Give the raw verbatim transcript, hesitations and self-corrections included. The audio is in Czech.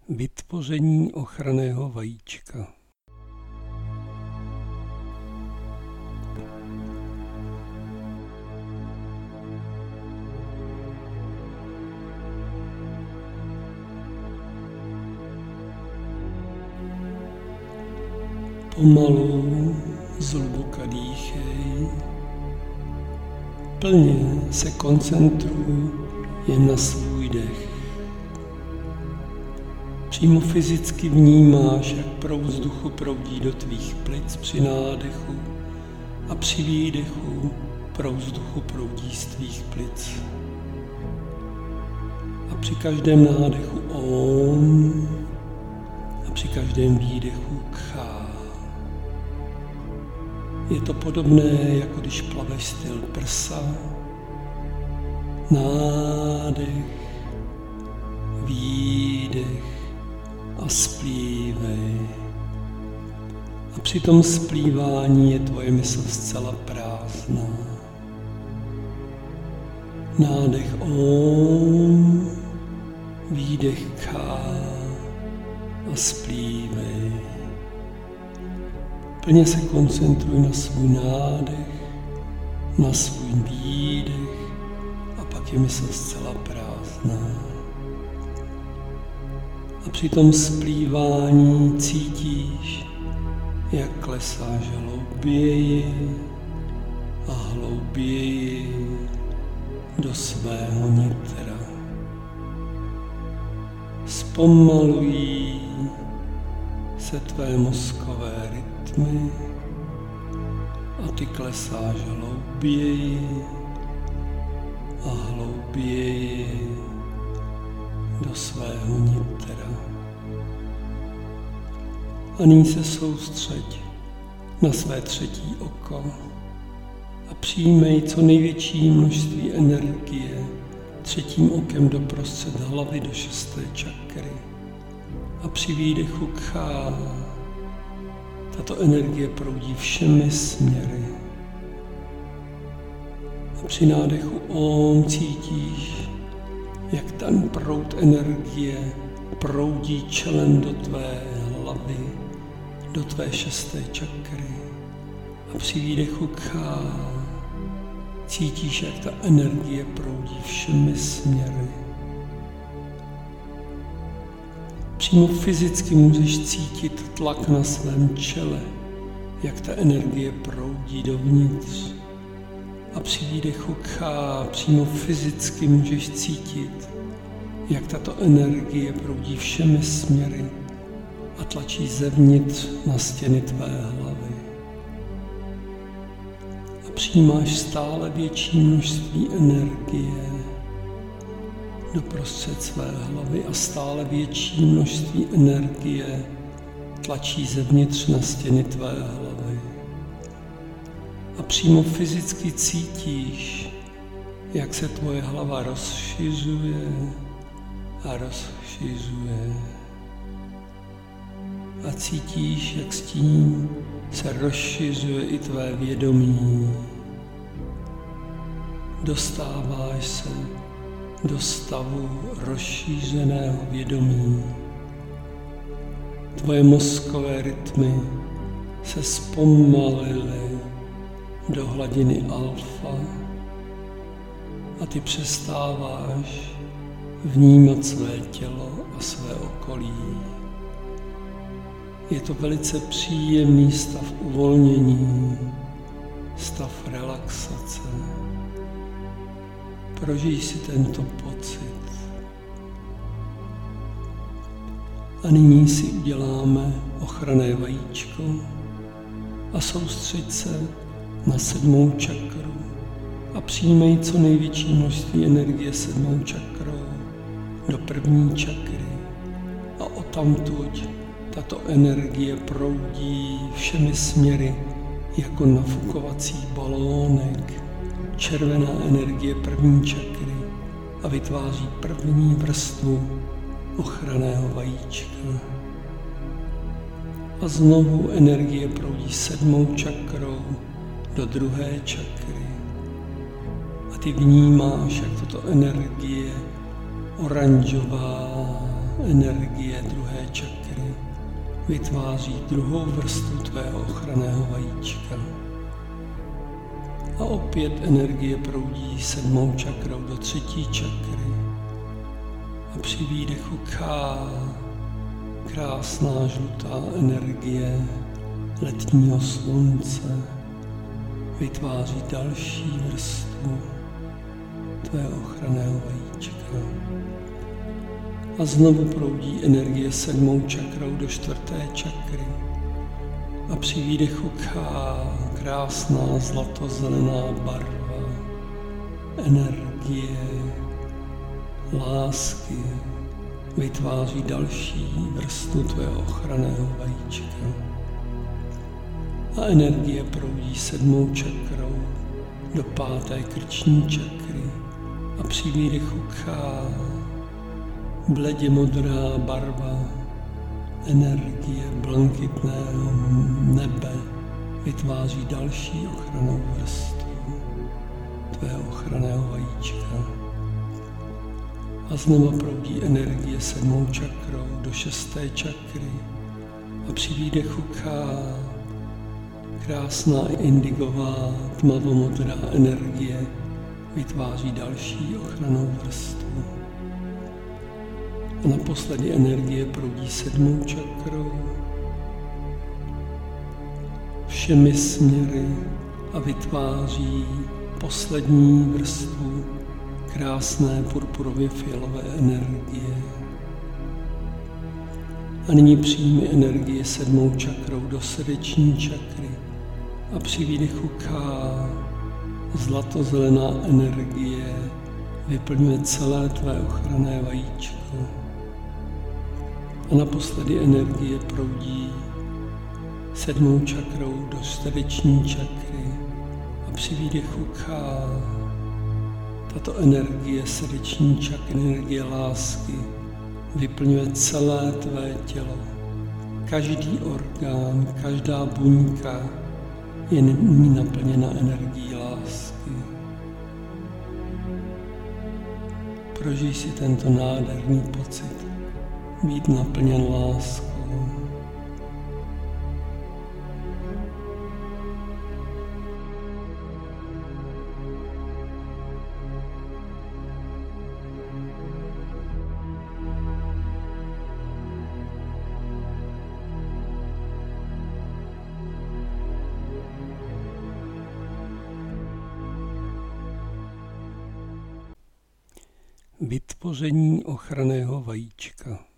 Vytvoření ochranného vajíčka. Pomalu, zhluboka dýchej, plně se koncentruj jen na svůj dech. Přímo fyzicky vnímáš, jak proud vzduchu proudí do tvých plic při nádechu a při výdechu proud vzduchu proudí z tvých plic. A při každém nádechu Om a při každém výdechu Kha. Je to podobné, jako když plaveš styl prsa. Nádech, výdech a splívej. A při tom splívání je tvoje mysl zcela prázdná. Nádech Om, výdech Kha a splívej. Plně se koncentruj na svůj nádech, na svůj výdech a pak je mysl zcela prázdná. A při tom splívání cítíš, jak klesáš hlouběji a hlouběji do svého nitra. Zpomalují se tvé mozkové rytmy a ty klesáš hlouběji a hlouběji do svého nitra. A nyní se soustřeď na své třetí oko a přijmej co největší množství energie třetím okem doprostřed hlavy do šesté čakry. A při výdechu Kha tato energie proudí všemi směry. A při nádechu Om cítíš, jak ten proud energie proudí čelem do tvé hlavy, do tvé šesté čakry. A při výdechu Kha cítíš, jak ta energie proudí všemi směry. Přímo fyzicky můžeš cítit tlak na svém čele, jak ta energie proudí dovnitř. A při výdechu Kha přímo fyzicky můžeš cítit, jak tato energie proudí všemi směry a tlačí zevnitř na stěny tvé hlavy. A přijímáš stále větší množství energie doprostřed své hlavy a stále větší množství energie tlačí zevnitř na stěny tvé hlavy. A přímo fyzicky cítíš, jak se tvoje hlava rozšiřuje a rozšiřuje. A cítíš, jak s tím se rozšiřuje i tvé vědomí. Dostáváš se do stavu rozšířeného vědomí. Tvoje mozkové rytmy se zpomalily do hladiny alfa a ty přestáváš vnímat své tělo a své okolí. Je to velice příjemný stav uvolnění, stav relaxace. Prožij si tento pocit. A nyní si uděláme ochranné vajíčko a soustřeď se na sedmou čakru a přijmej co největší množství energie sedmou čakrou do první čakry. A odtamtud tato energie proudí všemi směry jako nafukovací balónek. Červená energie první čakry a vytváří první vrstvu ochranného vajíčka. A znovu energie proudí sedmou čakrou do druhé čakry. A ty vnímáš, jak tato energie oranžová, energie druhé čakry vytváří druhou vrstvu tvého ochranného vajíčka. A opět energie proudí sedmou čakrou do třetí čakry. A při výdechu K krásná žlutá energie letního slunce vytváří další vrstvu tvého ochranného vajíčka. A znovu proudí energie sedmou čakrou do čtvrté čakry. A při výdechu K krásná zlatozelená barva energie lásky vytváří další vrstvu tvého ochranného vajíčka. A energie proudí sedmou čakrou do páté krční čakry. A při výdechu K bledě modrá barva energie blankitného nebe vytváří další ochrannou vrstvu tvého ochranného vajíčka. A znova proudí energie sedmou čakrou do šesté čakry. A při výdechu K krásná indigová tmavomodrá energie vytváří další ochrannou vrstvu. A naposledy energie proudí sedmou čakrou všemi směry a vytváří poslední vrstvu krásné purpurově fialové energie. A nyní přijmi energii sedmou čakrou do srdeční čakry a při výdechu K zlatozelená energie vyplňuje celé tvé ochranné vajíčko. A naposledy energie proudí sedmou čakrou do srdeční čakry a při výdechu K tato energie srdeční čakry, energie lásky, vyplňuje celé tvé tělo. Každý orgán, každá buňka je nyní naplněna energií lásky. Prožij si tento nádherný pocit být naplněn láskou. Vytvoření ochranného vajíčka.